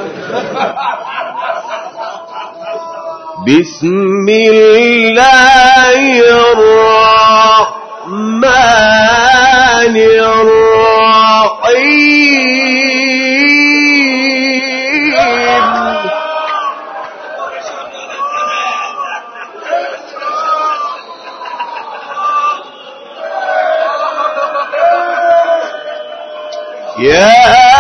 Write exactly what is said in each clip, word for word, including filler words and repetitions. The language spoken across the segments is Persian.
بسم الله الرحمن الرحيم يا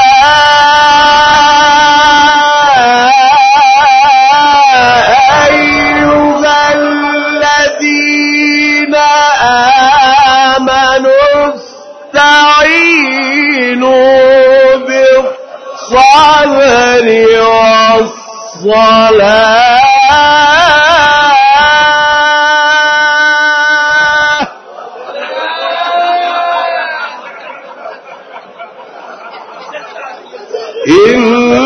بالصبر والصلاة إن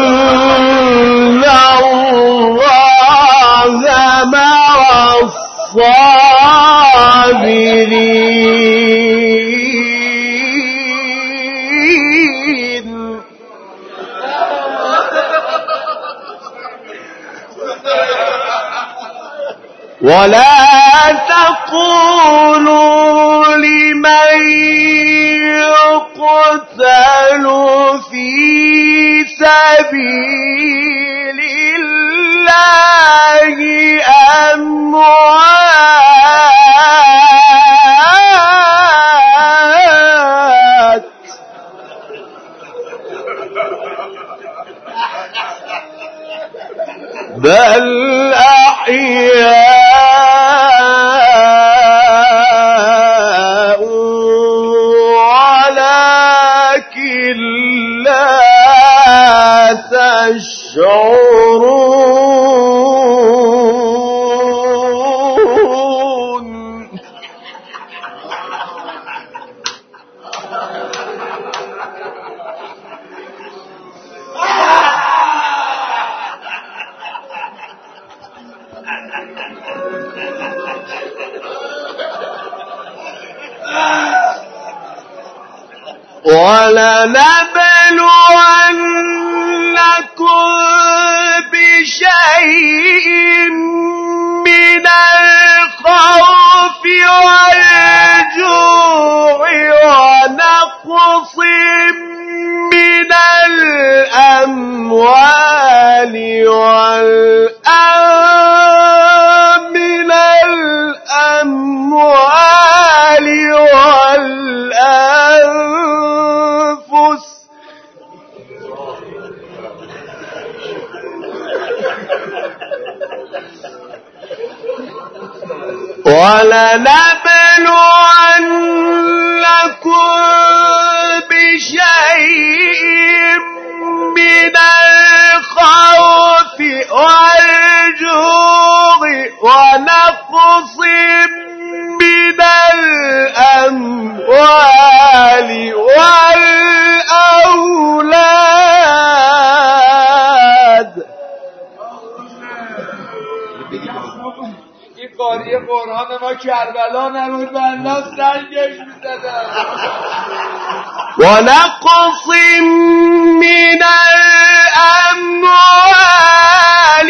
الله مع الصابرين ولا تقولوا لمن يقتل في سبيل الله أموات بل أحياء ولكن لا تشعرون ولنبلونكم بشيء من الخوف والجوع ونقص من الأموال والأنفس من الأموال والأنفس ولنبلونكم بشيء من الخوف والجوع ونقص من الأموال والأولاد. این قاری قرآن ما کربلا نبود و الله سنگش میزدن. ونقص من الأموال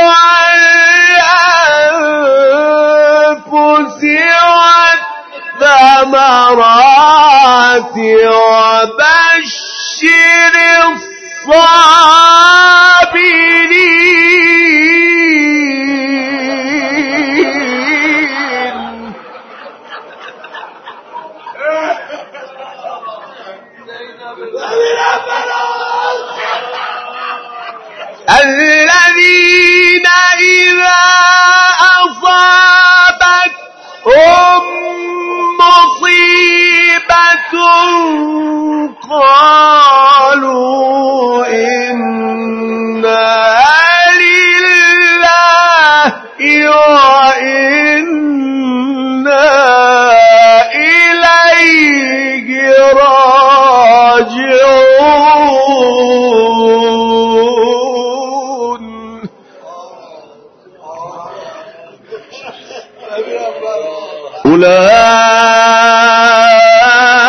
والأنفس والثمرات وبشر الصابرين الذين إذا أصابتهم مصيبة قالوا إنا لله وإنا إليه راجعون.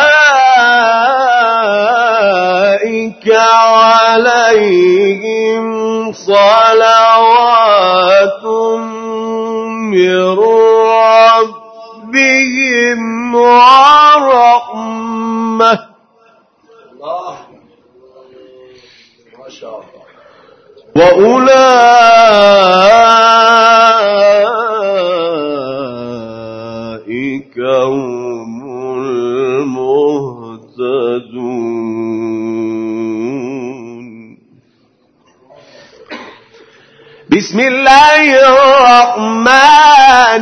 أولئك عليهم صلوات من ربهم ورحمة وأولئك هم المهتدون. بسم الله الرحمن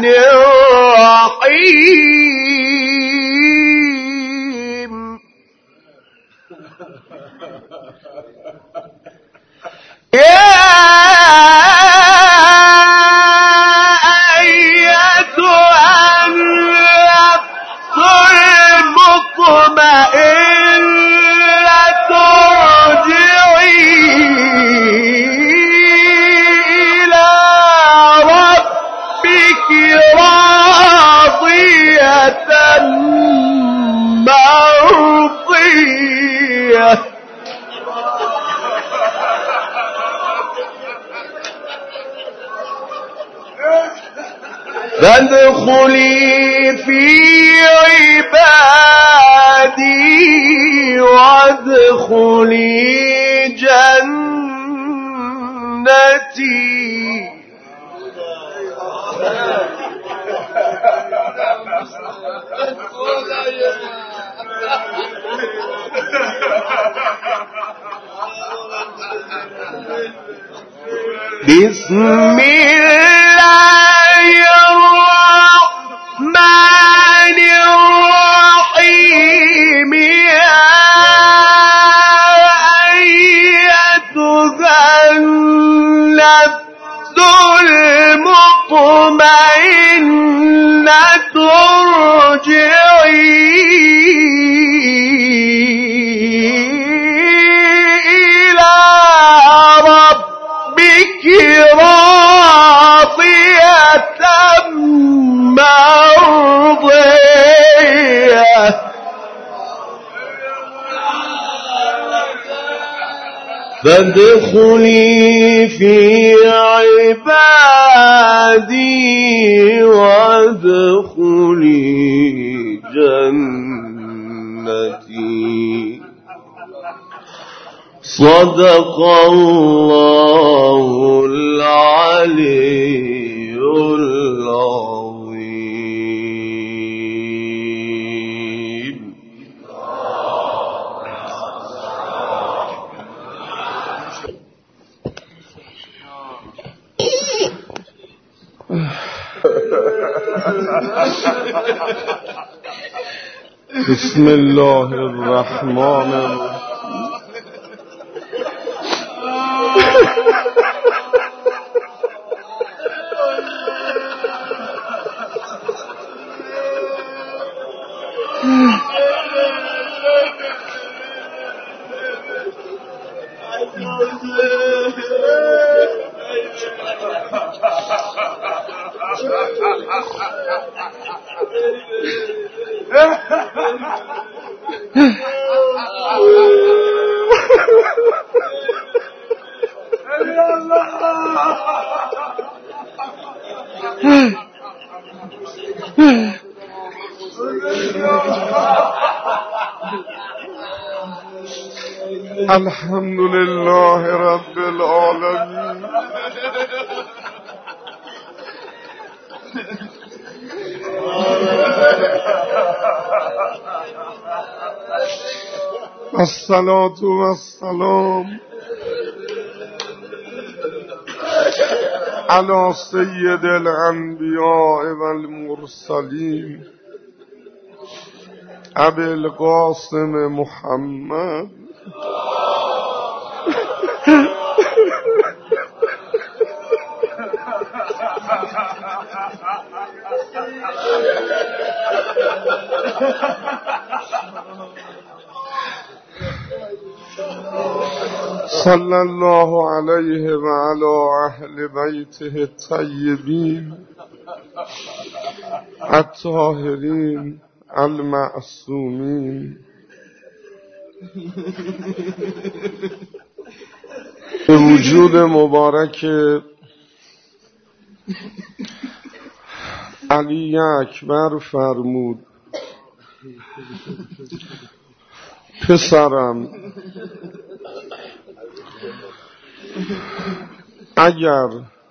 الرحيم. يا أيتها النفس المطمئنة ارجعي إلى ربك راضية مرضية فادخلي في عبادي وادخلي جنتي. بسم الله الرحمن الرحيم. يا أيتها النفس المطمئنة ارجعي إلى ربك راضية مرضية فادخلي في عبادي وادخلي جنتي. صدق الله العلي العظيم. بسم الله الرحمن الرحيم. الحمد لله رب العالمين. الصلاة والسلام على سيد الأنبياء والمرسلين أبي القاسم محمد صلى الله عليه وعلى أهل بيته الطيبين الطاهرين المعصومين. به وجود مبارک علی اکبر فرمود پسرم اگر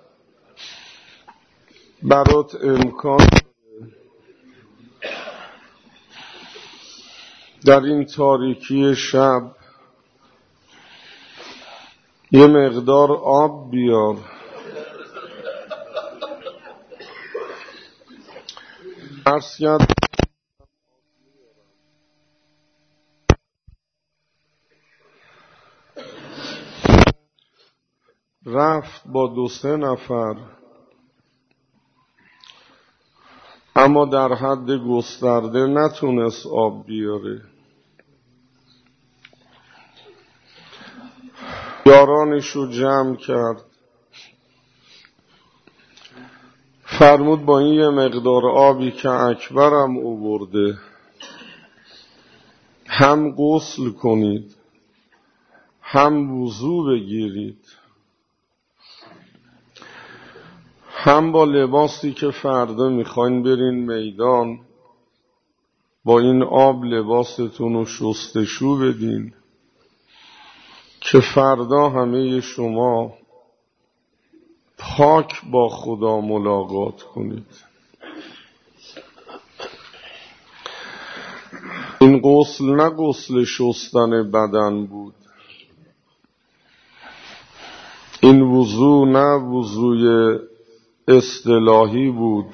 برات امکان در این تاریکی شب یه مقدار آب بیار، عرض کرد رفت با دو سه نفر، اما در حد گسترده نتونست آب بیاره. یارانشو جمع کرد، فرمود با این یه مقدار آبی که اکبرم آورده هم غسل کنید هم وضو بگیرید، هم با لباسی که فردا میخواین برین میدان با این آب لباستون رو شستشو بدین که فردا همه شما پاک با خدا ملاقات کنید. این غسل نه غسل شستن بدن بود، این وضو نه وضوی اصطلاحی بود،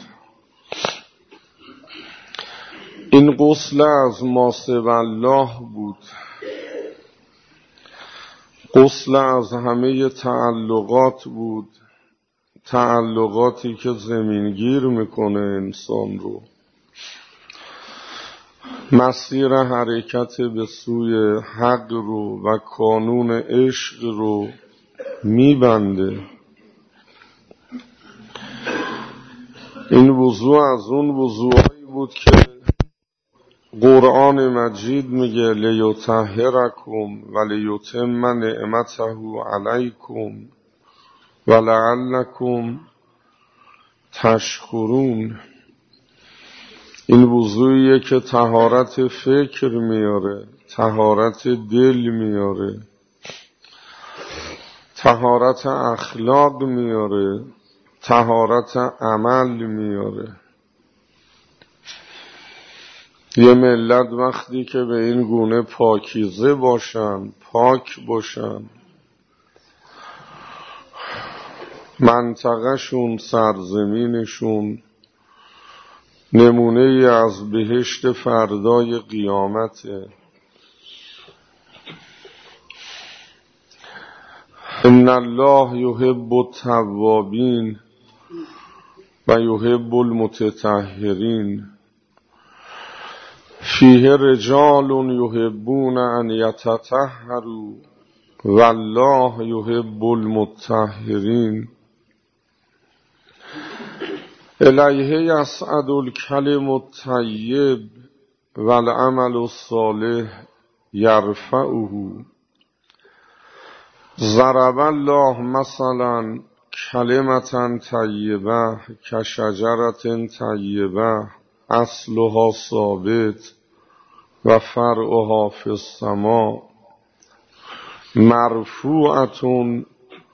این غسل از ما سوی الله بود، غسل از همه تعلقات بود، تعلقاتی که زمینگیر میکنه انسان رو، مسیر حرکت به سوی حق رو و کانون عشق رو میبنده. این وضوع از اون وضوعی بود که قرآن مجید میگه لیطهرکم و لیتم نعمته علیکم و لعلکم تشکرون. این وضوعیه که طهارت فکر میاره، طهارت دل میاره، طهارت اخلاق میاره، طهارت عمل میاره. یه ملت وقتی که به این گونه پاکیزه باشن، پاک باشن، منطقهشون، سرزمینشون نمونه ای از بهشت فردای قیامته. ان الله یحب التوابین و یحب المتطهرین فیه رجال یحبون ان یتطهروا والله یحب المطهرین. الیه یصعد الکلم الطیب والعمل الصالح یرفعه. ضرب الله مثلا کلمة طیبه کشجرة طیبه اصلها ثابت و فرعها فی السماء مرفوعة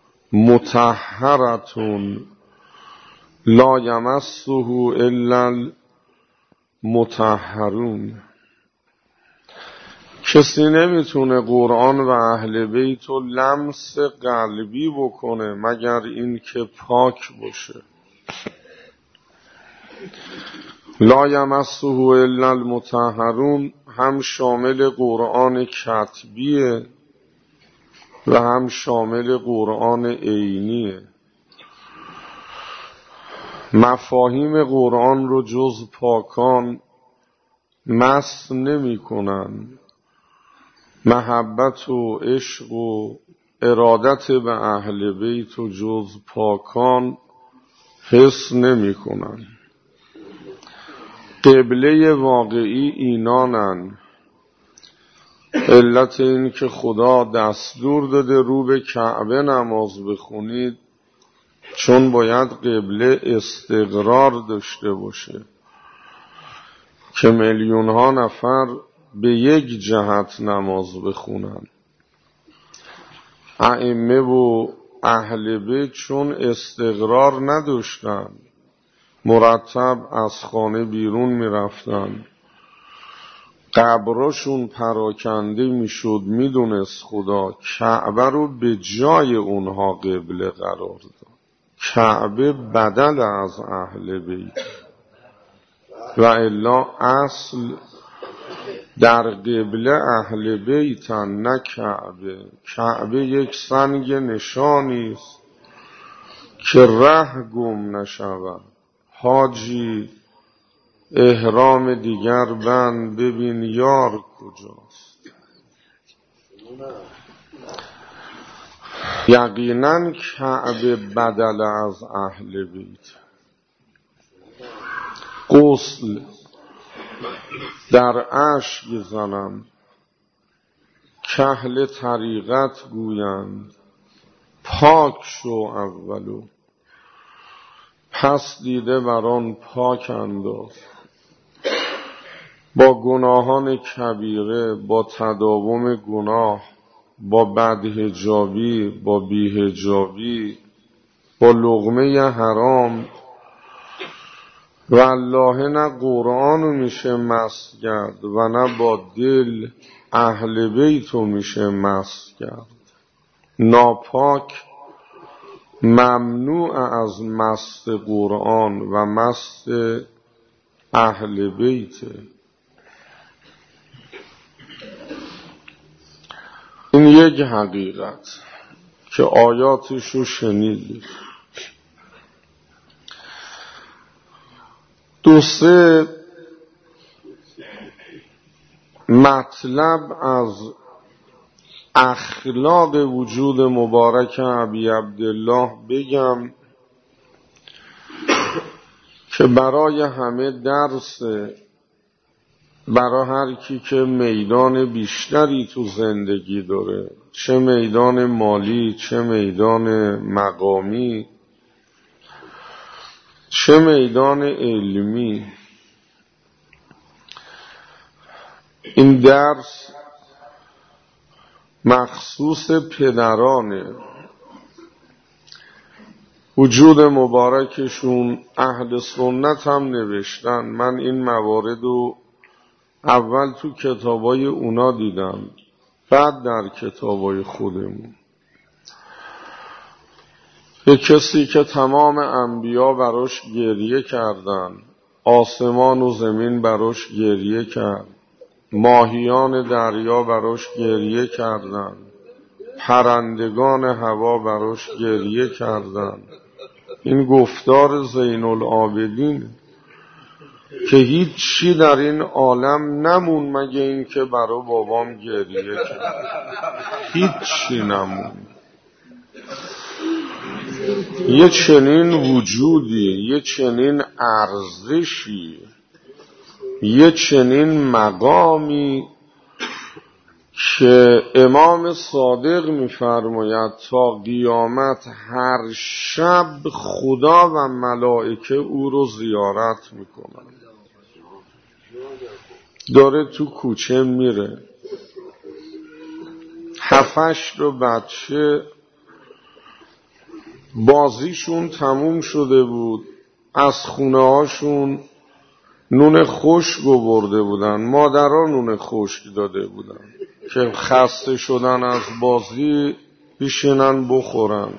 مطهرة لا یمسه الا المطهرون. کسی نمیتونه قرآن و اهل بیت رو لمس قلبی بکنه مگر این که پاک باشه. لا یمسه الا المطهرون هم شامل قرآن کتبیه و هم شامل قرآن عینیه. مفاهیم قرآن رو جز پاکان مس نمی کنن، محبت و عشق و ارادت به اهل بیت و جز پاکان حس نمی کنن. قبله واقعی اینانن علت این که خدا دستور داده رو به کعبه نماز بخونید چون باید قبله استقرار داشته باشه که میلیون ها نفر به یک جهت نماز بخونن. ائمه و اهل بیت چون استقرار نداشتن مرتب از خانه بیرون می رفتن، قبرشون پراکنده می شد، می دونست خدا کعبه رو به جای اونها قبله قرار داد. کعبه بدل از اهل بیت و الا اصل در قبله اهل بیتن نه کعبه. کعبه یک سنگ نشانی است که ره گم نشود. حاجی احرام دیگر بند ببین یار کجاست. یقینا کعبه بدل از اهل بیت. غسل در اشک زنم کاهل طریقت گویند پاک شو اولو پس دیده بران پاک انداز. با گناهان کبیره، با تداوم گناه، با بدحجابی، با بیحجابی، با لقمه حرام والله نه قرآنو میشه مست کرد و نه با دل اهل بیتو میشه مست کرد. ناپاک ممنوع از مست قرآن و مست اهل بیته. این یک حقیقت که آیاتشو شنیدید. دو سه مطلب از اخلاق وجود مبارک ابی عبدالله بگم که برای همه درسه، برای هر کی که میدان بیشتری تو زندگی داره، چه میدان مالی، چه میدان مقامی، چه میدان علمی. این درس مخصوص پدرانه. وجود مبارکشون اهل سنت هم نوشتن. من این موارد رو اول تو کتابای اونا دیدم بعد در کتابای خودمون. یک کسی که تمام انبیا براش گریه کردن، آسمان و زمین براش گریه کرد، ماهیان دریا براش گریه کردن، پرندگان هوا براش گریه کردن. این گفتار زین العابدین که هیچ چی در این عالم نمون مگه این که برای بابام گریه کرد. هیچ چی نمون. یه چنین وجودی، یه چنین ارزشی، یه چنین مقامی که امام صادق می‌فرماید تا قیامت هر شب خدا و ملائکه او رو زیارت میکنن. داره تو کوچه میره، هفتش رو بچه بازیشون تموم شده بود، از خونه هاشون نون خشک برده بودن، مادرها نون خشک داده بودن که خسته شدن از بازی بشینن بخورن.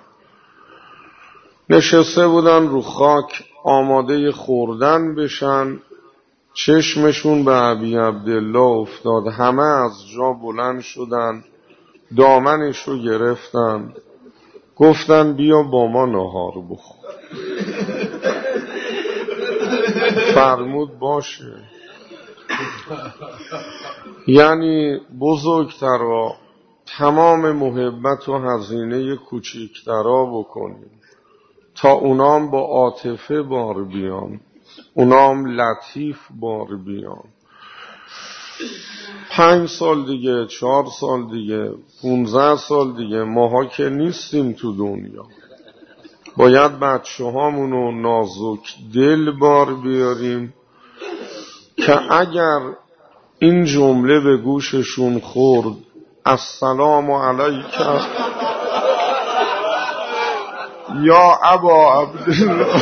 نشسته بودن رو خاک آماده خوردن بشن، چشمشون به ابی عبدالله افتاد. همه از جا بلند شدن، دامنش رو گرفتن، گفتن بیا با ما نهار بخور. فرمود باشه. یعنی بزرگترا تمام محبت و هزینه کوچیکترا بکنیم تا اونام با عاطفه بار بیان، اونام لطیف بار بیان. پنج سال دیگه، چهار سال دیگه، پونزده سال دیگه، ماها که نیستیم تو دنیا. باید بچه هامونو نازک دل بار بیاریم که اگر این جمله به گوششون خورد، السلام علیک یا ابا عبدالله،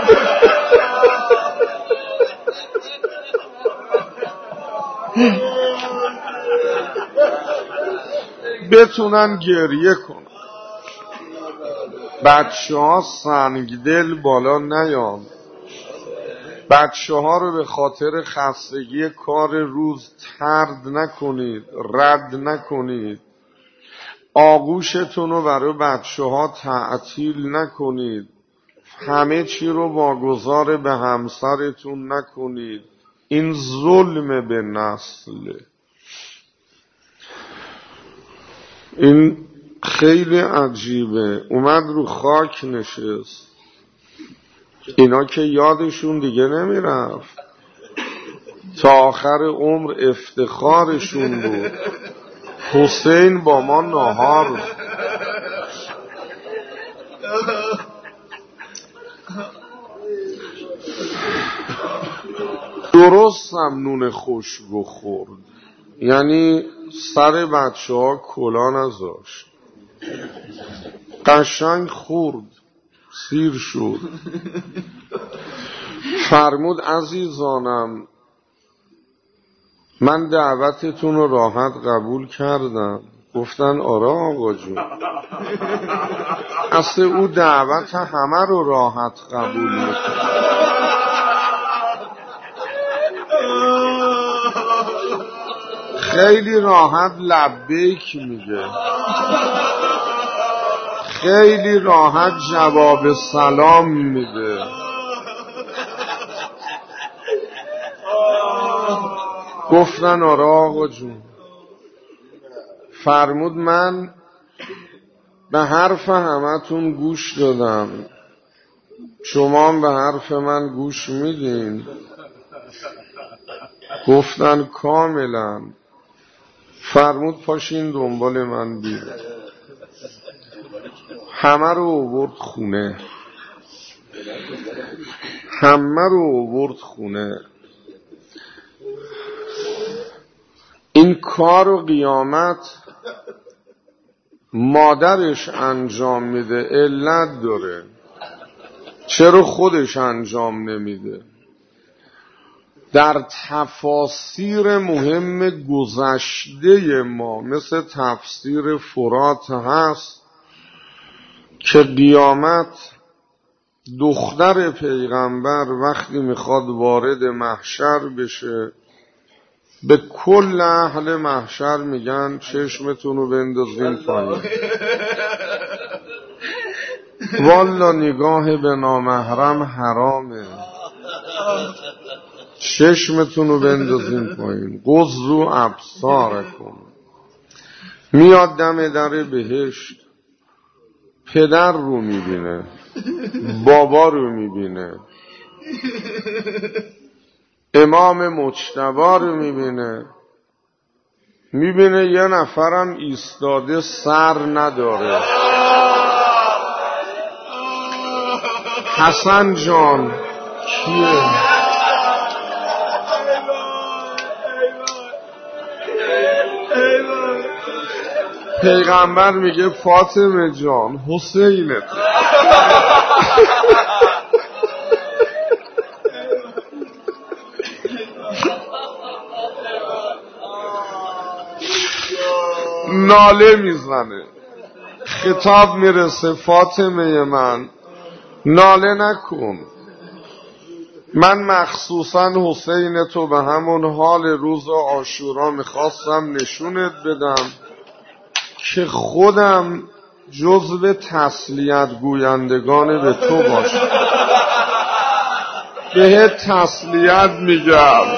بتونن گریه کنن. بچه ها سنگدل بالا نیان. بچه ها رو به خاطر خستگی کار روز طرد نکنید، رد نکنید. آغوشتون رو برای بچه ها تعطیل نکنید. همه چی رو واگذار به همسرتون نکنید. این ظلم به نسل. این خیلی عجیبه. اومد رو خاک نشست. اینا که یادشون دیگه نمیرفت. تا آخر عمر افتخارشون بود. حسین با ما ناهار. درست هم نون خشک خورد. یعنی سر بچه ها کلا نذاشت. قشنگ خورد، سیر شد. فرمود عزیزانم من دعوتتون رو راحت قبول کردم. گفتن آره آقا جون. اصل او دعوت همه رو راحت قبول میکنه. خیلی راحت لبیک میگه. خیلی راحت جواب سلام میده. گفتن آره آقا جون. فرمود من به حرف همتون گوش دادم. شما هم به حرف من گوش میدین؟ گفتن کاملا. فرمود پاشین دنبال من بیرون. همه رو آورد خونه. همه رو آورد خونه. این کار و قیامت مادرش انجام میده. علت داره. چرا خودش انجام نمیده؟ در تفاسیر مهم گذشته ما مثل تفسیر فرات هست که قیامت دختر پیغمبر وقتی میخواد وارد محشر بشه به کل اهل محشر میگن چشمتون رو بندازین پایین. والا نگاه به نامحرم حرامه. چشمتون رو بندازین پایین. قضوا ابصارکم. میاد دم در بهشت. پدر رو میبینه، بابا رو میبینه، امام مجتبی رو میبینه. میبینه یه نفرم ایستاده سر نداره. حسن جان کیه؟ پیغمبر میگه فاطمه جان حسینت. ناله میزنه. خطاب میرسه فاطمه من ناله نکن. من مخصوصا حسین تو به همون حال روز عاشورا میخواستم نشونت بدم که خودم جزو تسلیت گویندگان به تو باشم. بهت تسلیت میگم.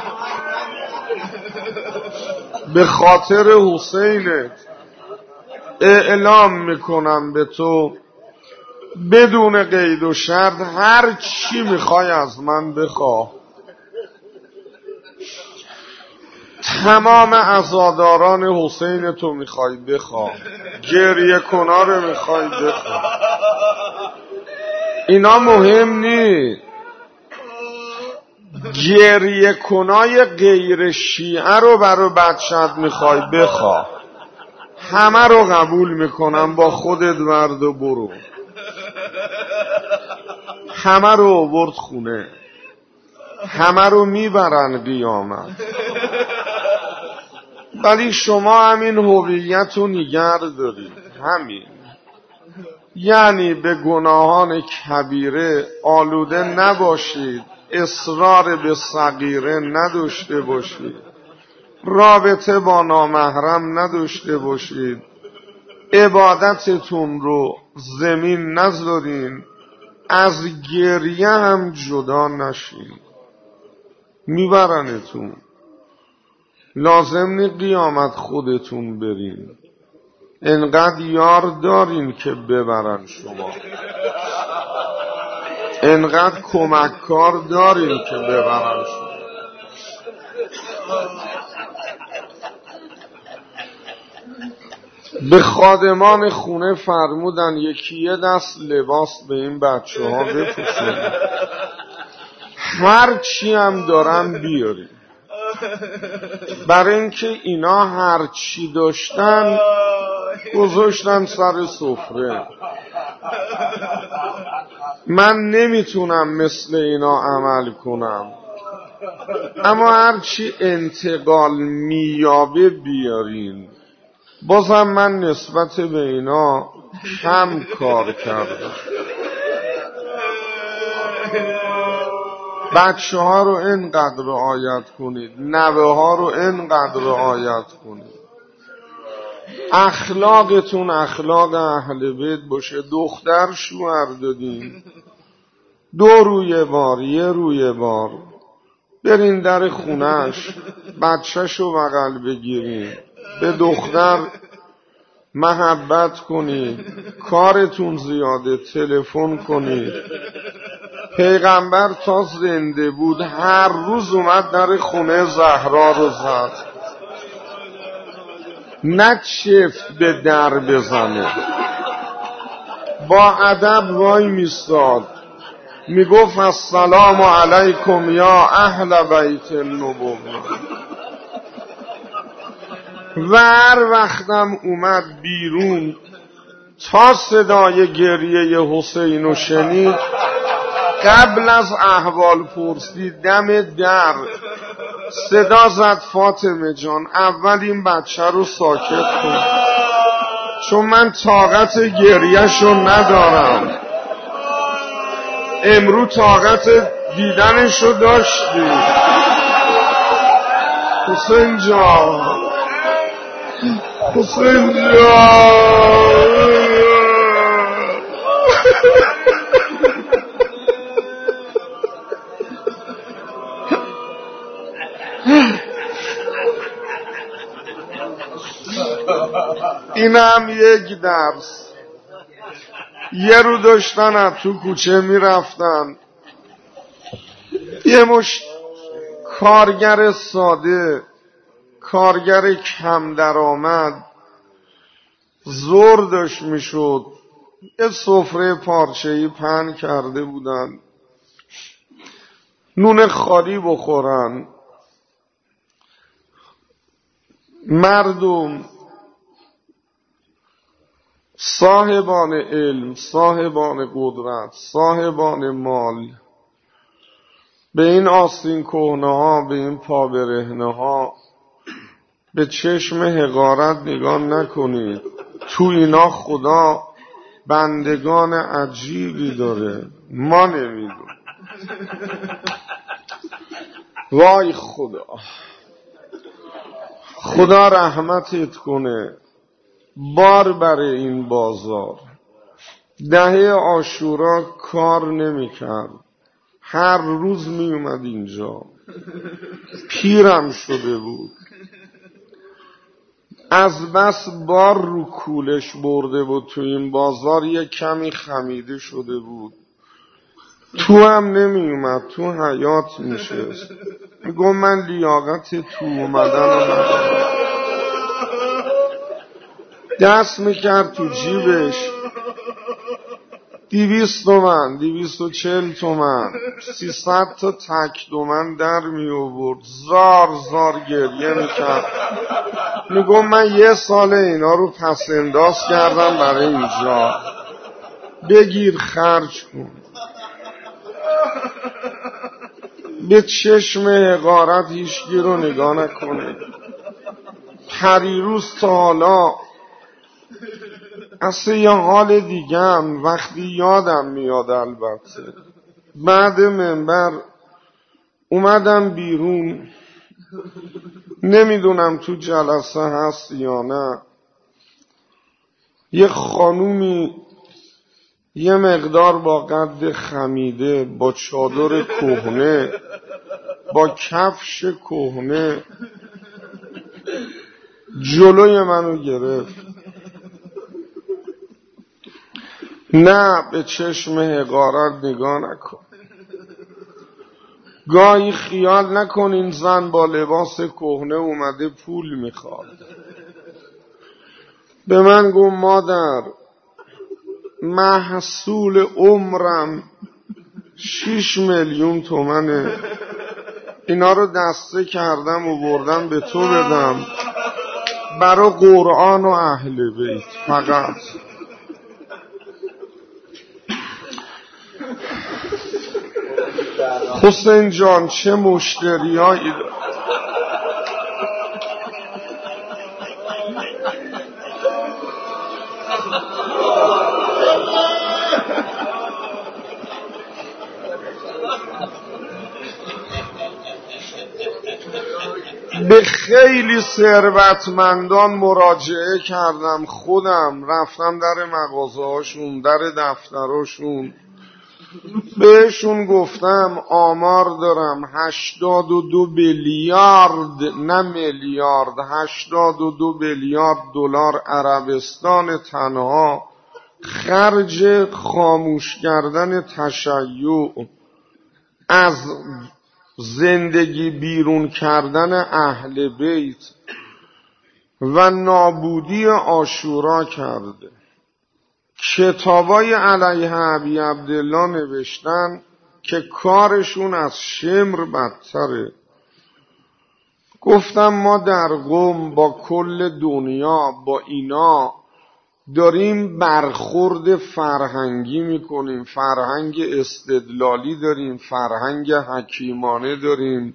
به خاطر حسینت اعلام میکنم به تو بدون قید و شرط هر چی میخوای از من بخواه. تمام عزاداران حسین تو میخوای بخواه، گریه کنا رو میخوای بخواه. اینا مهم نی. گریه کنای غیر شیعه رو برای بچت میخوای بخواه، همه رو قبول میکنم، با خودت ورد و برو. همه رو آورد خونه، همه رو میبرن قیامت. ولی شما همین هویت رو نگر دارید، همین. یعنی به گناهان کبیره آلوده نباشید، اصرار به صغیره نداشته باشید، رابطه با نامحرم نداشته باشید، عبادتتون رو زمین نذارین، از گریه هم جدا نشین، میبرنتون. لازم نی قیامت خودتون برین، انقدر یار دارین که ببرن شما، انقدر کمککار دارین که ببرن شما. به خادمان خونه فرمودن یکی یه دست لباس به این بچه ها بپوشون، هر چی هم دارن بیارین، برای اینکه اینا هر چی داشتن گذاشتن سر سفره. من نمیتونم مثل اینا عمل کنم، اما هر چی انتقال میابه بیارین. بازم من نسبت به اینا کم کار کردم. بچه ها رو اینقدر رعایت کنید، نوه ها رو اینقدر رعایت کنید، اخلاقتون اخلاق اهل بیت باشه. دختر شوهر دادین، دو روی بار یه روی بار برین در خونش، بچه‌شو بغل بگیرین، به دختر محبت کنید. کارتون زیاده، تلفن کنید. پیغمبر تا زنده بود هر روز اومد در خونه زهرا رو زد، نه چفت به در بزنه، با ادب وای میستاد، میگفت السلام علیکم یا اهل بیت النبوه. و هر وقتم اومد بیرون تا صدای گریه حسین رو شنید، قبل از احوال پرسی دم در صدا زد فاطمه جان اول این بچه رو ساکت کن، چون من طاقت گریه‌شو ندارم. امرو طاقت دیدنشو داشتی حسین جان، حسین جان. این هم یک درس. یه رو داشتن از تو کوچه میرفتن، یه مش کارگر ساده، کارگر کم درآمد، زور داشت میشد، یه سفره پارچه‌ای پهن کرده بودن، نون خالی بخورن. مردم صاحبان علم، صاحبان قدرت، صاحبان مال به این آستین کهنه ها، به این پا برهنه ها به چشم حقارت نگاه نکنید. تو اینا خدا بندگان عجیبی داره، ما نمیدونیم. وای خدا، خدا رحمتت کنه. بار برای این بازار دهه عاشورا کار نمی کرد، هر روز می اومد اینجا، پیرم شده بود. از بس بار رو کولش برده بود تو این بازار یه کمی خمیده شده بود، تو هم نمی اومد، تو حیات میشست. میگم من لیاقت تو اومدن رو ندارم. دست میکرد تو جیبش، دیویست تومن، دیویست و چل تومن، سیصد تا تک تومن در می آورد، زار زار گریه میکرد. میگم من یه سال اینا رو پس انداز کردم برای اینجا، بگیر خرج کن. به چشم حقارت هیچکی رو نگاه نکنه. پریروز تا حالا اصلا یه حال دیگه هم وقتی یادم میاد، البته بعد منبر اومدم بیرون، نمیدونم تو جلسه هست یا نه، یه خانومی یه مقدار با قد خمیده، با چادر کهنه، با کفش کهنه جلوی منو گرفت. نه به چشم حقارت نگاه نکن. گاهی خیال نکن این زن با لباس کهنه اومده پول میخواد. به من گفت مادر محصول عمرم شیش میلیون تومنه، اینا رو دسته کردم و بردم به تو بدم برای قرآن و اهل بیت فقط. حسین جان چه مشتریایی داری؟ به خیلی ثروتمندان مراجعه کردم، خودم رفتم در مغازه هاشون، در دفتراشون، بهشون گفتم آمار دارم هشتاد و دو بیلیارد، نه میلیارد، هشتاد و دو بیلیارد دلار عربستان تنها خرج خاموش کردن تشیع، از زندگی بیرون کردن اهل بیت و نابودی عاشورا کرده. کتابای علیه ابی عبدالله نوشتن که کارشون از شمر بدتره. گفتم ما در قم با کل دنیا با اینا داریم برخورد فرهنگی میکنیم، فرهنگ استدلالی داریم، فرهنگ حکیمانه داریم،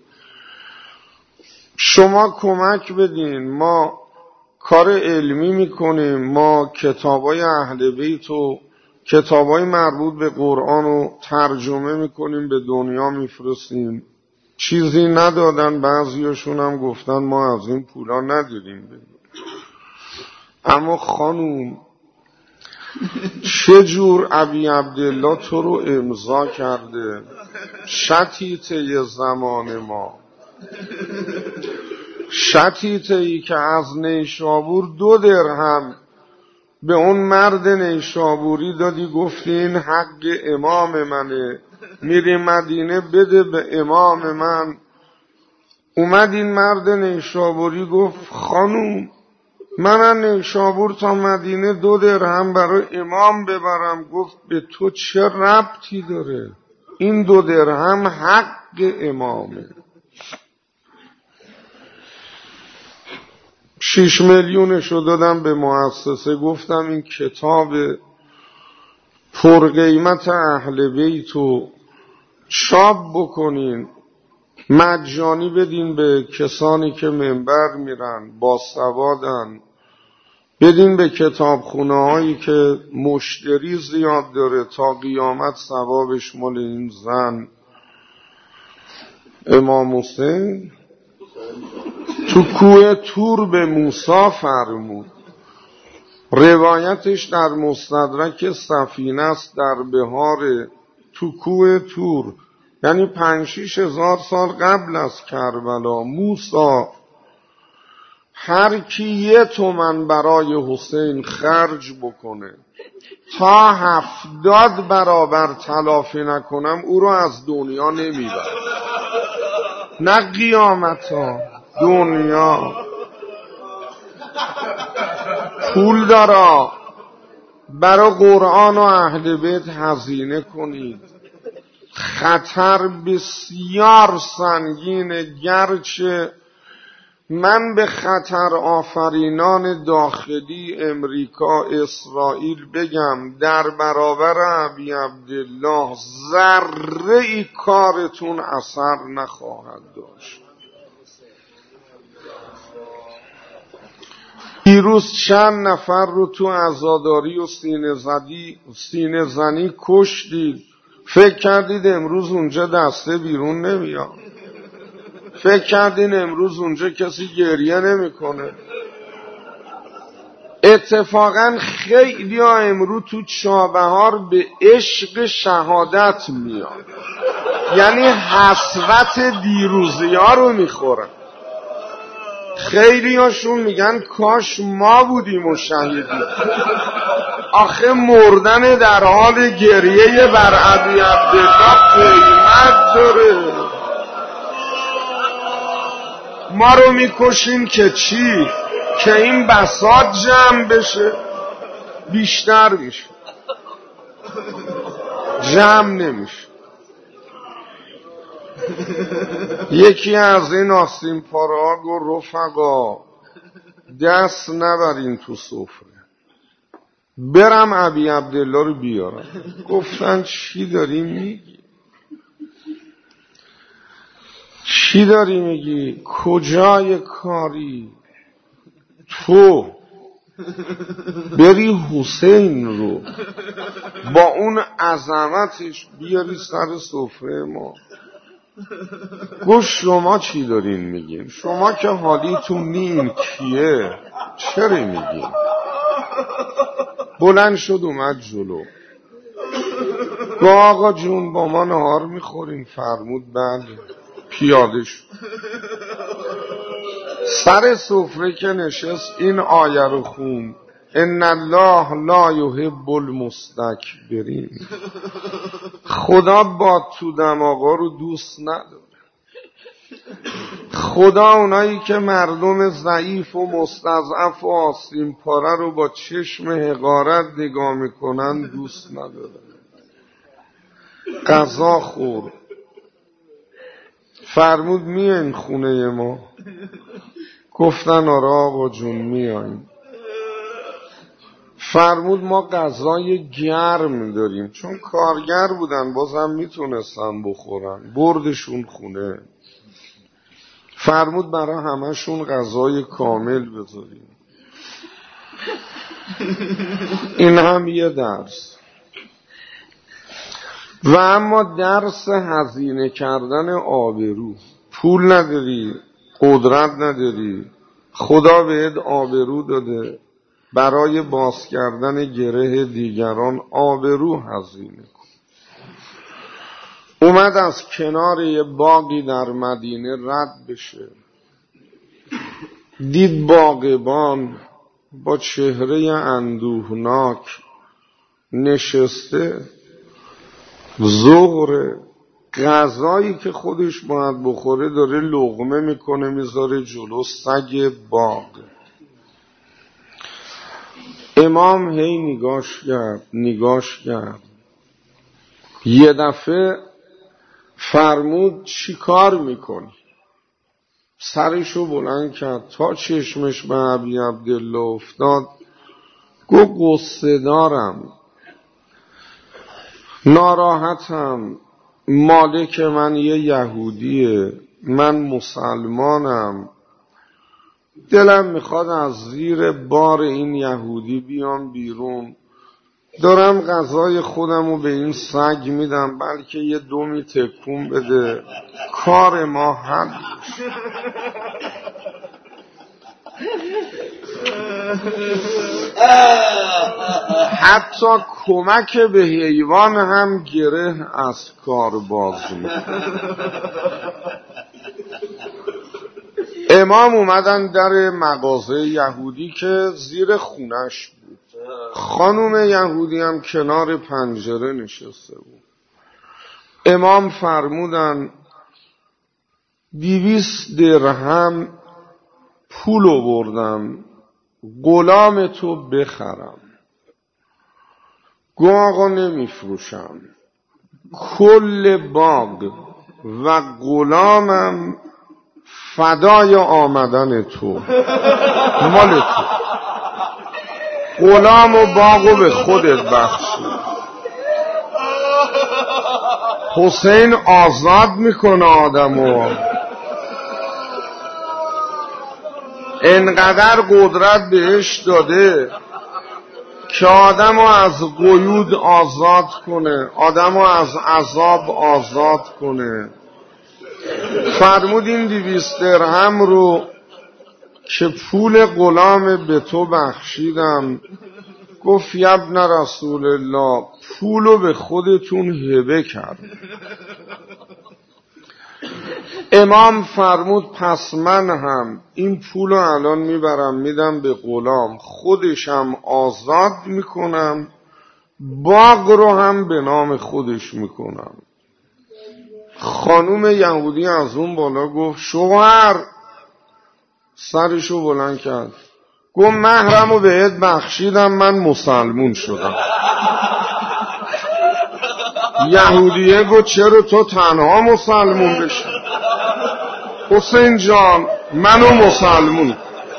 شما کمک بدین، ما کار علمی میکنیم، ما کتابای اهل بیت و کتابای مربوط به قرآن رو ترجمه میکنیم به دنیا میفرستیم. چیزی ندادن، بعضیاشون هم گفتن ما از این پولا نداریم بدیم. اما خانوم چجور ابی عبدالله تو رو امضا کرده؟ شتیته زمان ما، شتیته ای که از نیشابور دو درهم به اون مرد نیشابوری دادی، گفتی این حق امام منه، میری مدینه بده به امام من. اومد این مرد نیشابوری گفت خانوم من از نیشابور تا مدینه دو درهم برای امام ببرم. گفت به تو چه ربطی داره؟ این دو درهم حق امامه. شیش میلیونشو دادم به مؤسسه، گفتم این کتاب پرقیمت اهل بیتو چاپ بکنین، مجانی بدین به کسانی که منبر میرن با سوادن، بدین به کتابخونه هایی که مشتری زیاد داره تا قیامت ثوابش مال این زن امام حسین تو کوه تور به موسی فرمود. روایتش در مستدرک سفینه است، در بهار تو کوه تور، یعنی پنج شیش هزار سال قبل از کربلا. موسی هر کی یه تومن برای حسین خرج بکنه تا هفتاد برابر تلافی نکنم او رو از دنیا نمیبرم. نه قیامت ها، دنیا. پول دارا برای قرآن و اهل بیت هزینه کنید. خطر بسیار سنگینه، گرچه من به خطر آفرینان داخلی امریکا اسرائیل بگم در برابر ابی عبدالله ذره ای کارتون اثر نخواهد داشت. دیروز چند نفر رو تو عزاداری و سینه زدی سینه زنی کشتید. فکر کردید امروز اونجا دسته بیرون نمیاد؟ فکر کردین امروز اونجا کسی گریه نمیکنه؟ اتفاقا خیلی ها امروز تو چابهار به عشق شهادت میاد، یعنی حسرت دیروزی ها رو میخورن. خیلی هاشون میگن کاش ما بودیم و شهیدیم. آخه مردن در حال گریه بر ابی عبدالله قیمت داره. ما رو میکشیم که چی؟ که این بساط جمع بشه. بیشتر میشه، جمع نمیشه. یکی از این آسین پاره‌ها گفت رفقا دست نبرین تو سفره، برم ابی عبدالله رو بیارم. گفتن چی داری میگی؟ چی داری میگی؟ کجای کاری؟ تو بری حسین رو با اون عظمتش بیاری سر سفره ما. گفت شما چی دارین میگین؟ شما که حالیتون نیم کیه؟ چرا میگین؟ بلند شد اومد جلو. گفت آقا جون با ما نهار میخورین؟ فرمود بله. پیاده شد سر سفره که نشست این آیه رو خوند: ان الله لا یحب المستکبرین. خدا با تو دماغا رو دوست نداره. خدا اونایی که مردم ضعیف و مستضعف و آسیم پاره رو با چشم حقارت نگاه میکنن دوست نداره. غذا خورد، فرمود میاین خونه ما؟ گفتن آره آقا جون میایم. فرمود ما غذای گرم داریم، چون کارگر بودن بازم میتونستن بخورن. بردشون خونه. فرمود برای همشون غذای کامل بذاریم. این هم یه درس. و اما درس هزینه کردن آبرو. پول نداری، قدرت نداری، خدا بهت آبرو داده، برای باز کردن گره دیگران آبرو هزینه کن. اومد از کنار یه باغی در مدینه رد بشه، دید باغبان با چهره اندوهناک نشسته، ظهر غذایی که خودش باید بخوره داره لقمه میکنه میذاره جلو سگ باغ. امام هی نگاش کرد نگاش کرد یه دفعه فرمود چی کار میکنی؟ سرشو بلند کرد تا چشمش به ابی عبدالله افتاد. گفت قصه دارم، ناراحتم، مالک من یه یهودیه، من مسلمانم، دلم میخواد از زیر بار این یهودی بیام بیرون، دارم غذای خودمو به این سگ میدم بلکه یه دومی تکون بده کار ما حل بشه. حتی کمک به حیوان هم گره از کار باز میکنه. امام اومدن در مغازه یهودی که زیر خونش بود. خانوم یهودی هم کنار پنجره نشسته بود. امام فرمودن دیویست درهم پول آوردم غلام تو بخرم. گو آقا نمیفروشم، کل باغ و غلامم فدای آمدن تو، مال تو، غلام و باغو به خودت بخشی. حسین آزاد میکنه آدمو، انقدر قدرت بهش داده که آدمو از قیود آزاد کنه، آدمو از عذاب آزاد کنه. فرمود این دویست درهم رو که پول غلام به تو بخشیدم. گفت ابن رسول الله پولو به خودتون هبه کرد. امام فرمود پس من هم این پولو الان میبرم میدم به غلام، خودشم آزاد میکنم، باغ رو هم به نام خودش میکنم. خانوم یهودی از اون بالا گفت شوهر، سرشو بلند کرد، گفت مهرمو بهت بخشیدم، من مسلمون شدم. یهودیه گفت چرا تو تنها مسلمون بشی؟ حسین جان منو مسلمون.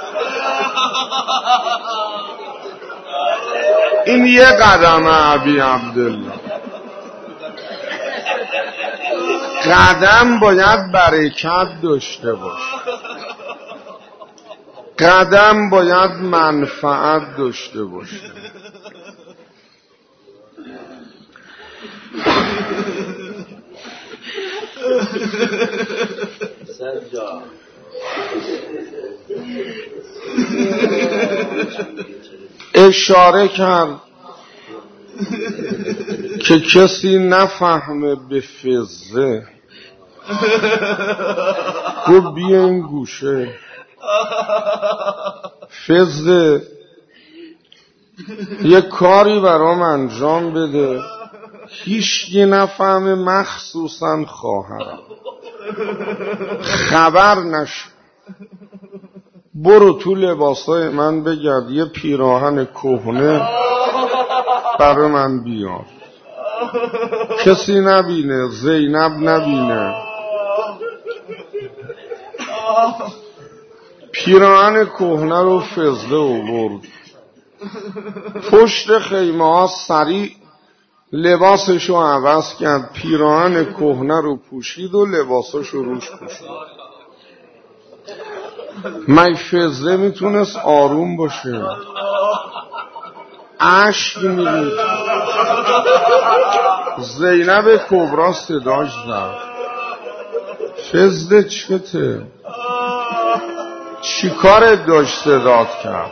این یه قدم ابی عبدالله. قدم باید برکت داشته باشه، قدم باید منفعت داشته باشه. اشاره کرد که کسی نفهمه به فزه. گفت بیا این گوشه، فزه یه کاری برام انجام بده هیچکی نفهمه، مخصوصا خواهرم خبر نشه. برو تو لباسای من بگرد یه پیراهن کهنه برای من بیار، کسی نبینه، زینب نبینه. پیراهن کهنه رو فزده آورد، پشت خیمه ها سریع لباسشو عوض کرد، پیراهن کهنه رو پوشید و لباساشو روش پوشید. مای فزده میتونست آروم باشه؟ اشک میرید. زینب کبرا صداش زد فزده چته؟ چی کارت داشت صدات کرد؟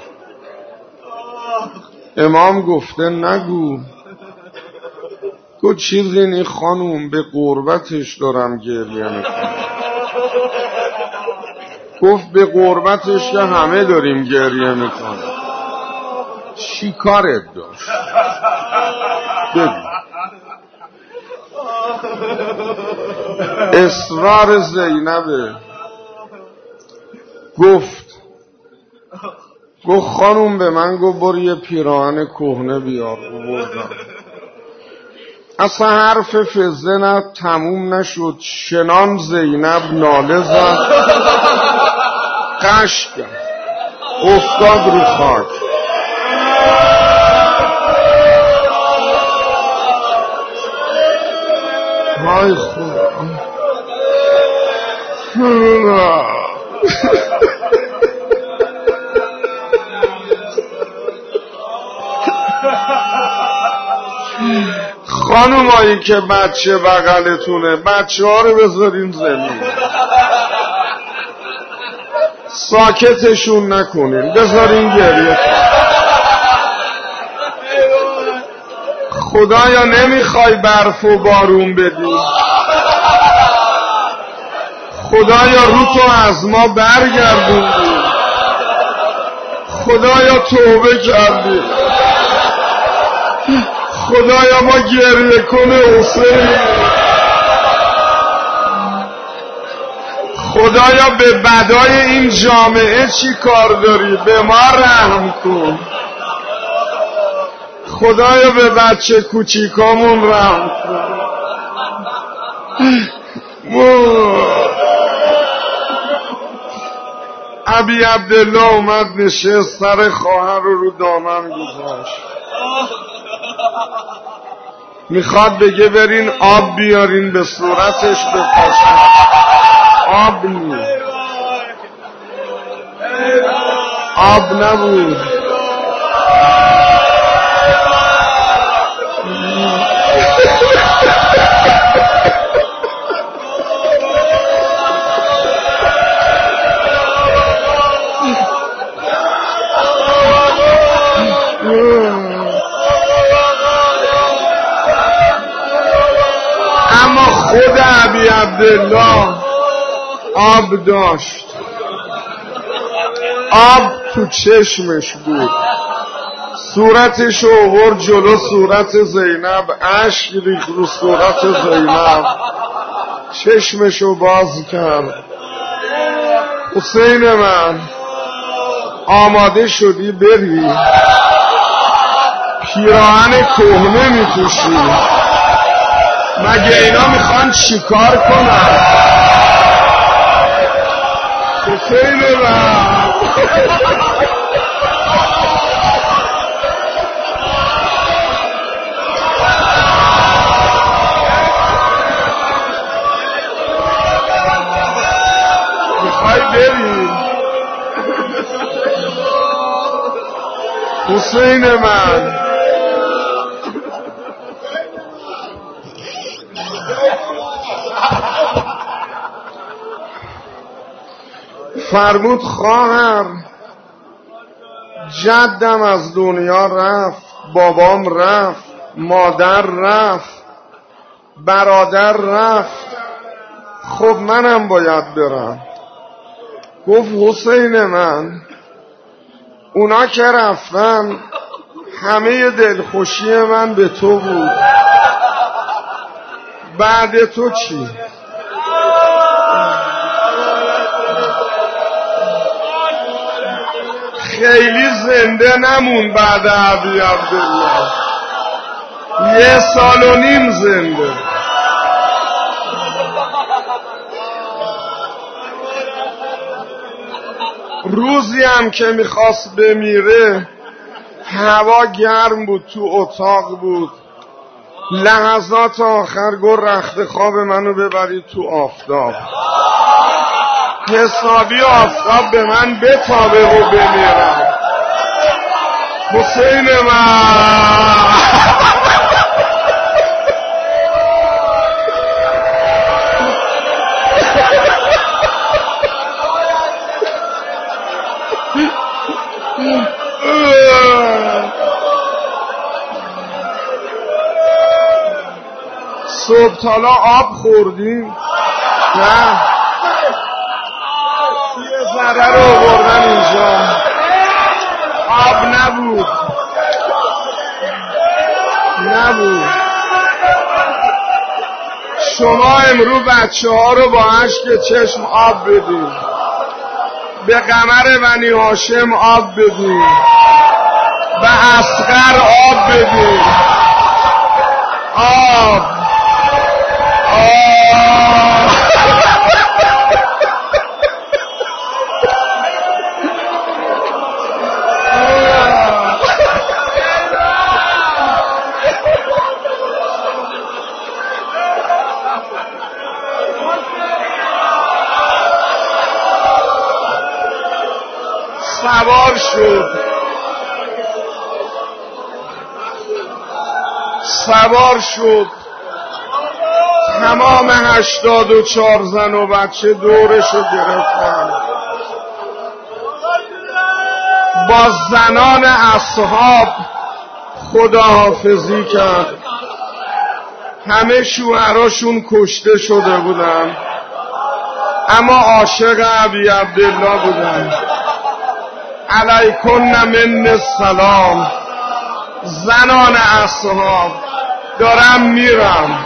امام گفته نگو. گفت چیزی نی خانوم، به قربتش دارم گریه میکنم. گفت به قربتش که همه داریم گریه میکنیم. چی کارت داشت؟ بگو. اصرار زینبه. گفت گفت خانوم به من گفت برو یه پیراهن کهنه بیار. بردم. اصلا حرف فزه نه تموم نشد، شنان زینب ناله زد، قش کرد، افتاد رو خاک. های خدا خانومایی که بچه بغلتونه، بچه ها رو بذارین زمین، ساکتشون نکنین، بذارین گریه کن. خدایا نمیخوای برف و بارون بدی؟ خدایا رو تو از ما برگردوندی، خدایا توبه کردی، خدایا ما گریه کنه حسین، خدایا به بدای این جامعه چی کار داری؟ به ما رحم کن، خدایا به بچه کوچیکامون رحم کن. ابی عبدالله اومد نشست، سر خواهر رو رو دامن گذاشت، میخواد بگه برین آب بیارین به صورتش بپاشن، آب نی، آب نبود. اما خود ابی عبدالله آب داشت، آب تو چشمش بود، صورتش آورد جلو صورت زینب، اشک ریخت رو صورت زینب، چشمشو باز کرد. حسین من آماده شدی بری؟ پیراهن کهنه میپوشی، مگه اینا میخوان چیکار کنن؟ حسین من میخوای بری؟ حسین من فرمود خواهر جدم از دنیا رفت، بابام رفت، مادر رفت، برادر رفت، خب منم باید برم. گفت حسین من اونا که رفتن همه دلخوشی من به تو بود، بعد تو چی؟ خیلی زنده نمون بعد ابی عبدالله، یه سال و نیم زنده. روزی هم که میخواست بمیره هوا گرم بود، تو اتاق بود، لحظات آخر گفت رخت خواب منو ببرید تو آفتاب، حسابی آفتاب به من بتابه و بمیرم. حسین من صبح تالا آب خوردیم؟ نه، یه ذره رو بردن اینجا، آب نبود نبود. شما امرو بچه ها رو با اشک چشم آب بدین، به قمر بنی هاشم آب بدین، به اصغر آب بدین، آب آب سوار شد سوار شد تمام هشتاد و چهار زن و بچه دورشو گرفتن، با زنان اصحاب خداحافظی کرد. همه شوهراشون کشته شده بودن، اما عاشق ابی عبدالله بودم. علیکن من السلام. زنان اصحاب دارم میرم،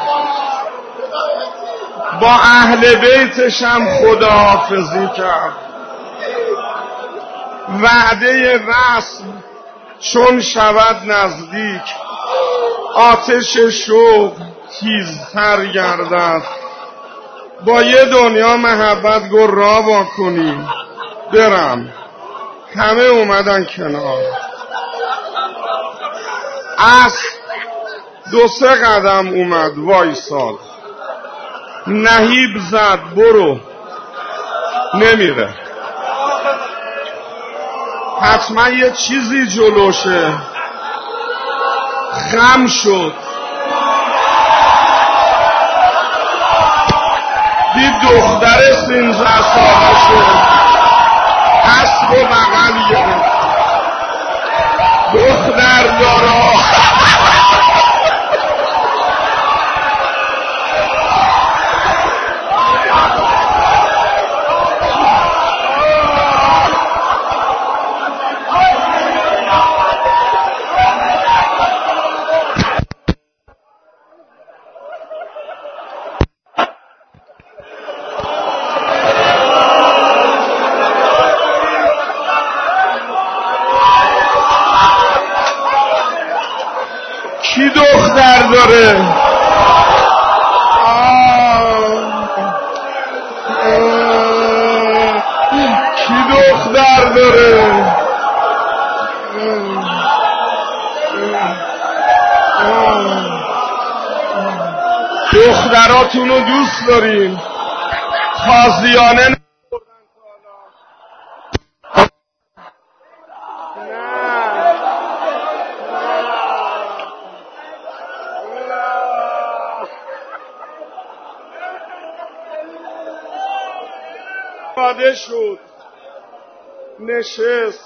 با اهل بیتشم خداحافظی کرد. وعده رسم چون شود نزدیک، آتش شوق تیزتر گردد. با یه دنیا محبت گو را با کنیم برم. همه اومدن کنار. از دو سه قدم اومد وایساد، نهیب زد برو، نمیره. حتما یه چیزی جلوشه. خم شد، دید دختر سیزده ساله شد، اسب و بغل گرفت. دختر دارا کی دختر داره؟ کی دختر داره؟ دختراتون رو دوست داریم. تازیانه واده شد، نشست،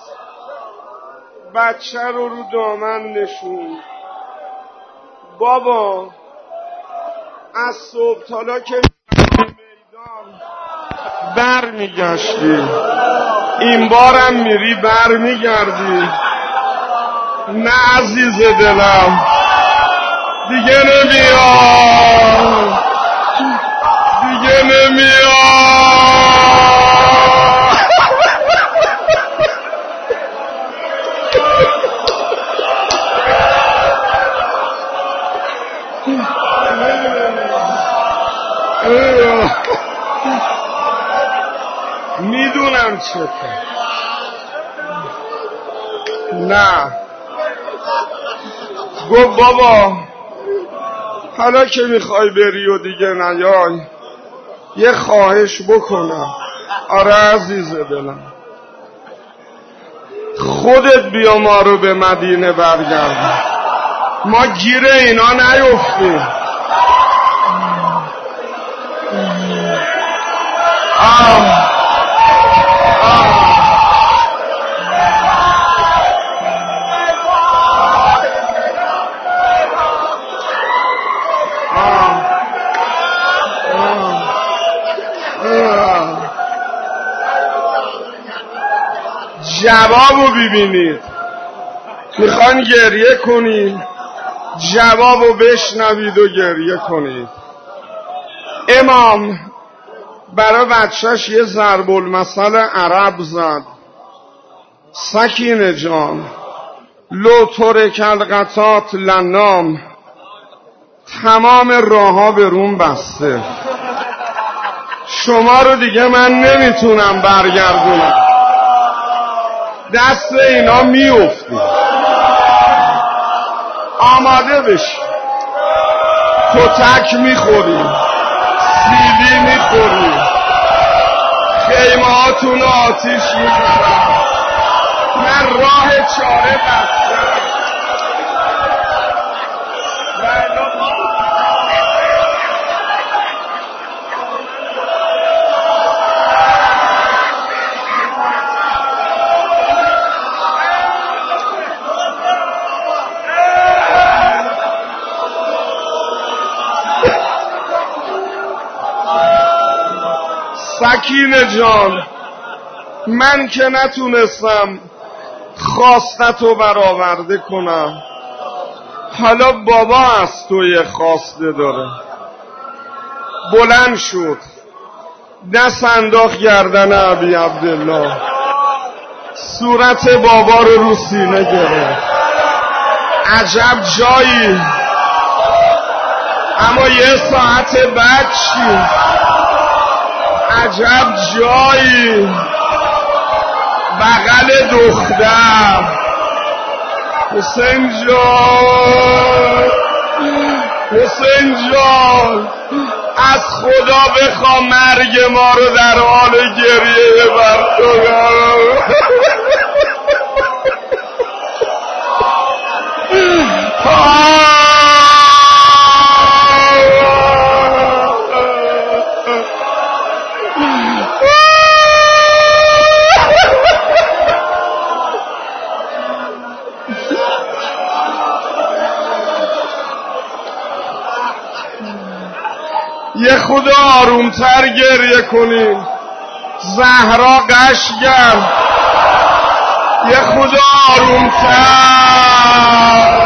بچه رو رو دامن نشون. بابا از صبح تالا که میدان بر میگشتی، این بارم میری بر میگردی. نه عزیز دلم دیگه نمیاد، دیگه نمیاد. میدونم چطور. نه گفت بابا حالا که میخوای بری و دیگه نیای یه خواهش بکنم. آره عزیز دلم، خودت بیا ما رو به مدینه برگردیم، ما گیر اینا نیفتیم. آه جوابو ببینید. میخوان گریه کنید، جوابو بشنوید و گریه کنید. امام برای بچهش یه ضرب المثل عرب زد. سکینه جان لو ترک القطات لنام، تمام راه ها به روم بسته، شما رو دیگه من نمیتونم برگردونم، دست اینا میفتی. آماده بشی، کتک میخوری، سیلی میخوری، خیمه هاتون آتیش میزنن، من راه چاره بستم. سکینه جان، من که نتونستم خواستتو برآورده کنم، حالا بابا از تو یه خواسته داره. بلند شد، دست انداخت گردن ابی عبدالله، صورت بابا رو رو سینه گرفت. عجب جایی، اما یه ساعت بعد چی؟ عجب جایی، بغل دختر. حسین جان، حسین جان، از خدا بخوا مرگ ما رو در حال گریه بر تو. یه خدا آرومتر گریه کنیم، زهرا قشگر، یه خدا آرومتر.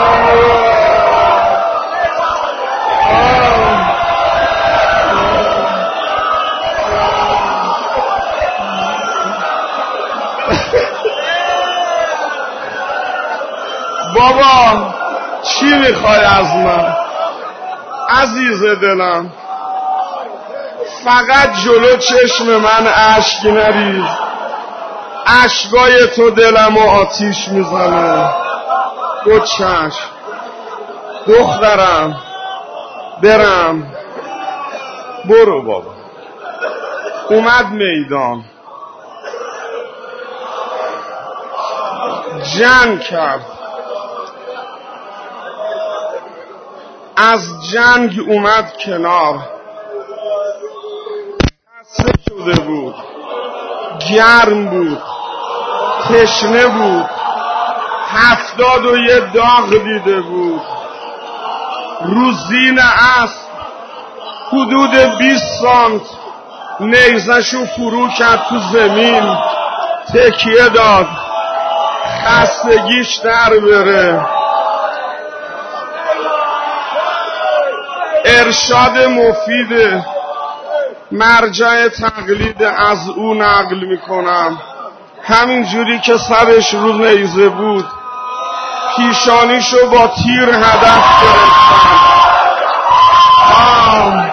بابا چی میخوای از من عزیز دلم؟ فقط جلو چشم من اشک نریز، اشکای تو دلم و آتیش میزنه. دو چشم دخترم، برم. برو بابا. اومد میدان، جنگ کرد، از جنگ اومد کنار. خسته شده بود، گرم بود، تشنه بود، هفتاد و یه داغ دیده بود. روزین اسب حدود بیست سانت نیزشو فرو کرد تو زمین، تکیه داد، خستگیش در بره. ارشاد مفید مرجع تقلید از او نقل میکنم. همین جوری که سرش رو نیزه بود، پیشانیشو با تیر هدف گرفتن. آه.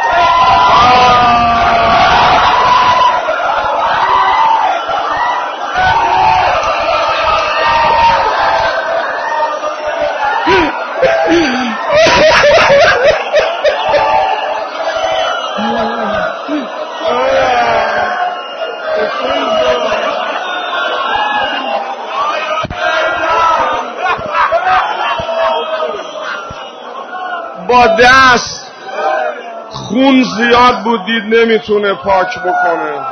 با دست خون زیاد بود، دید نمیتونه پاک بکنه.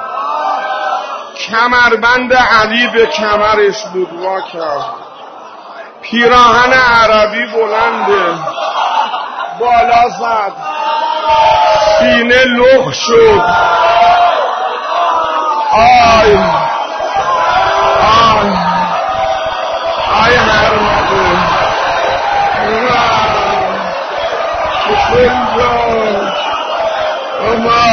کمربند علی به کمرش بود، وا کرد. پیراهن عربی بلنده، بالا زد، سینه لخ شد. آی آی آی حرمده حسین جان، اما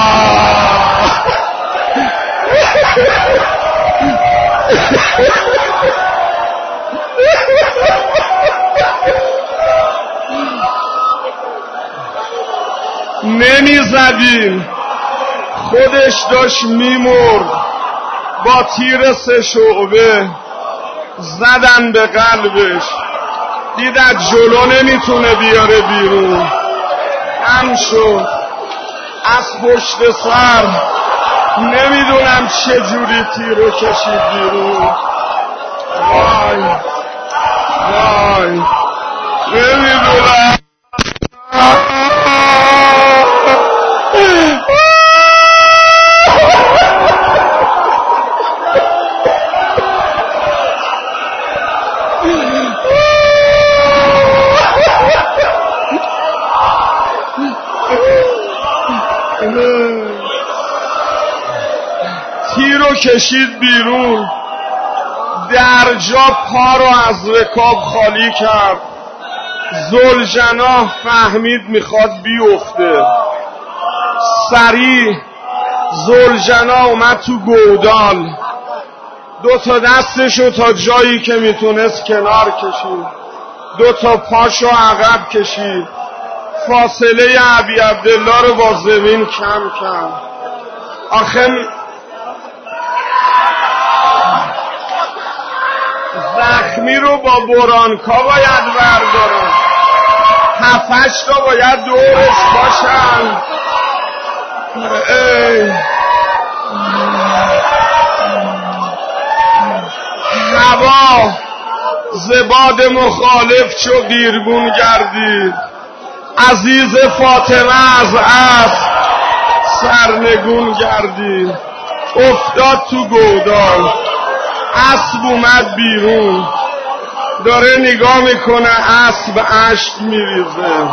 نمی زدیم، خودش داشت میمرد. با تیر سه شعبه زدن به قلبش، دید از جلو نمیتونه بیاره بیرون، هم شد از پشت سر. نمیدونم چه جوری تیرو کشید بیرون. وای وای نمیدونم. تیر رو کشید بیرون، در جا پا رو از رکاب خالی کرد. ذوالجناح فهمید میخواد بیفته، سریع ذوالجناح اومد تو گودال، دو تا دستشو تا جایی که میتونست کنار کشید، دو تا پاشو عقب کشید، فاصله ابی عبدالله رو با زمین کم کرد. آخه زخمی رو با برانکا باید بردارن، هفتش تا باید دورش باشن. ای هوا زباد مخالف چو قیرگون گردید، عزیز فاطمه از اسب سرنگون گردید. افتاد تو گودال، اسب اومد بیرون، داره نگاه میکنه، اسب اشک میریزه.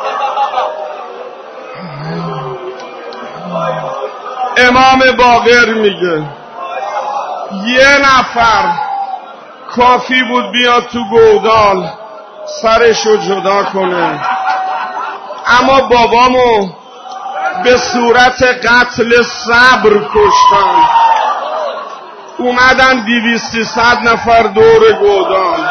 امام باقر میگه یه نفر کافی بود بیاد تو گودال سرشو جدا کنه، اما بابامو به صورت قتل صبر کشتن. اومدن دیویستی صد نفر دور گودال.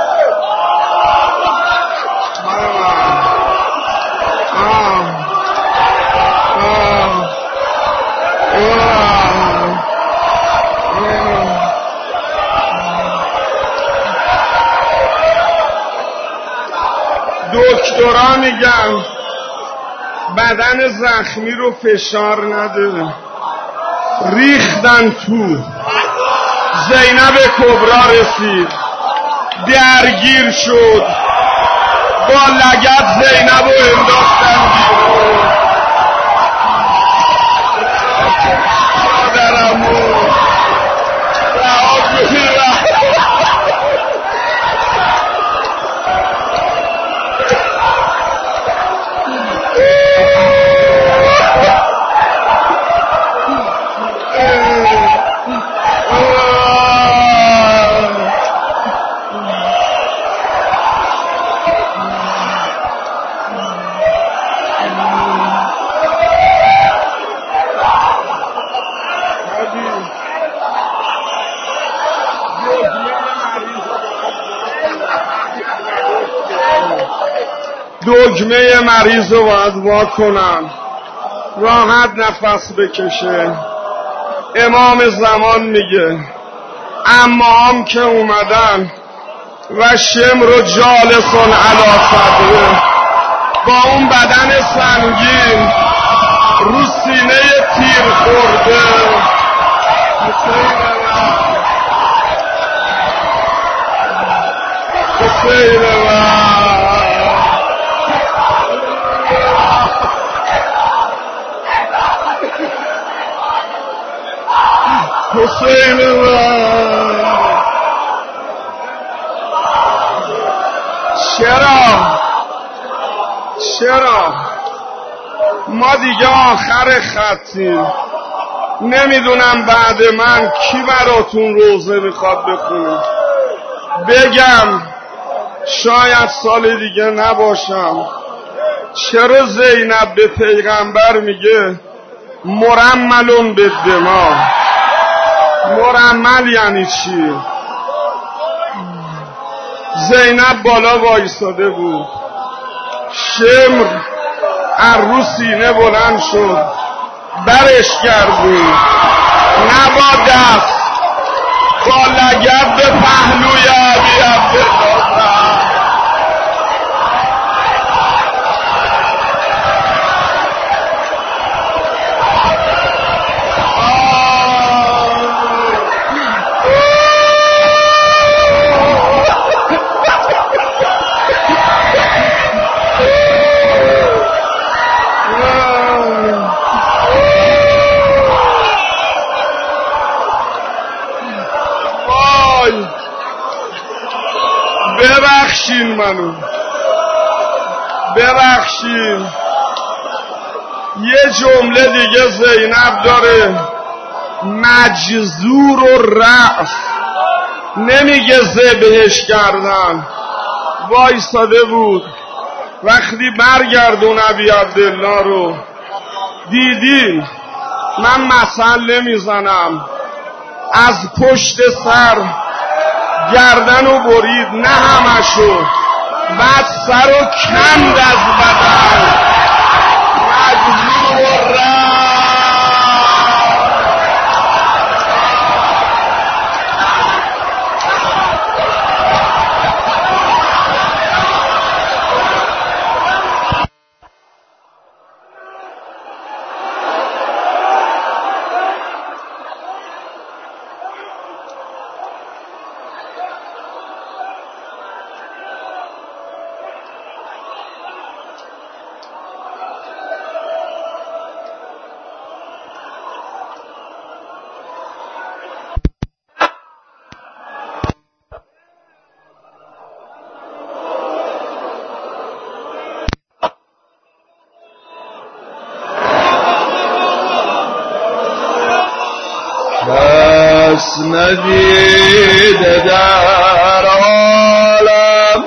دکترها میگن بدن زخمی رو فشار نده، ریختن تو. زینب کبرا رسید، درگیر شد، با لگد زینب رو انداختن بیرون. مادرمو رها کنی. دگمه مریض رو باید وا کنن، راحت نفس بکشه. امام زمان میگه اما هم که اومدن و شمر و جالسون علی صدره، با اون بدن سنگین رو سینه تیر خورده. حسین من حسین من چرا چرا ما دیگه آخر خطیم؟ نمیدونم بعد من کی براتون روزه میخواد بخونه. بگم شاید سال دیگه نباشم. چرا زینب به پیغمبر میگه مرملون به دماغ؟ مرمل یعنی چی؟ زینب بالا وایساده بود، شمر از رو سینه بلند شد، برش گردون، نه با دست، با لگد به پهلوی ابی عبدالله. ببخشین منو، ببخشین. یه جمله دیگه زینب داره مجزور و رأس، نمیگه ذبحش کردن، وایستاده بود. وقتی برگردون ابی عبدالله رو دیدین، من مثل نمیزنم، از پشت سر گردن رو برید، نه همشو، بعد سر رو کند از بدن، مجزور و رأس. کس ندیده در عالم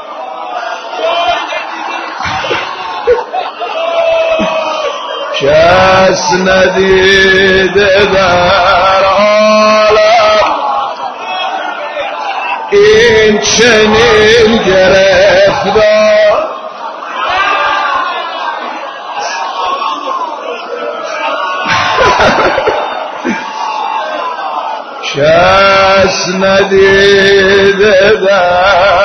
کس ندیده در عالم این چنین گرفتار. کس ندیده در